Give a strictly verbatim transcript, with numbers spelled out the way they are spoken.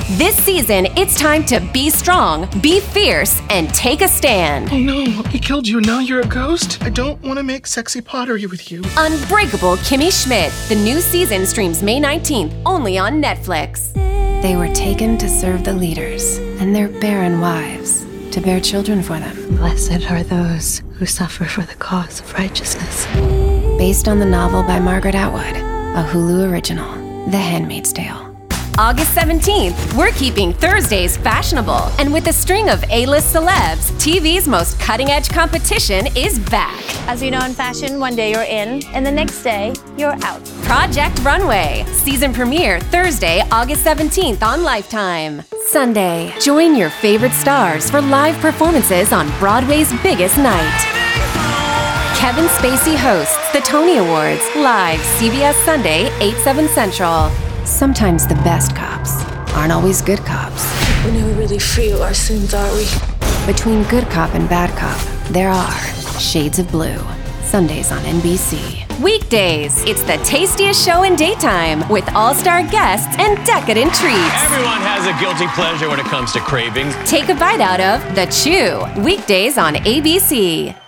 This season, it's time to be strong, be fierce, and take a stand. Oh no, he killed you. Now you're a ghost? I don't want to make sexy pottery with you. Unbreakable Kimmy Schmidt. The new season streams May nineteenth, only on Netflix. They were taken to serve the leaders and their barren wives, to bear children for them. Blessed are those who suffer for the cause of righteousness. Based on the novel by Margaret Atwood, a Hulu original, The Handmaid's Tale. August seventeenth, we're keeping Thursdays fashionable. And with a string of A-list celebs, T V's most cutting-edge competition is back. As you know in fashion, one day you're in, and the next day, you're out. Project Runway. Season premiere Thursday, August seventeenth on Lifetime. Sunday, join your favorite stars for live performances on Broadway's biggest night. Kevin Spacey hosts the Tony Awards, live C B S Sunday, eight, seven Central. Sometimes the best cops aren't always good cops. We're never really free of our sins, are we? Between good cop and bad cop, there are Shades of Blue. Sundays on N B C. Weekdays, it's the tastiest show in daytime with all-star guests and decadent treats. Everyone has a guilty pleasure when it comes to cravings. Take a bite out of The Chew. Weekdays on A B C.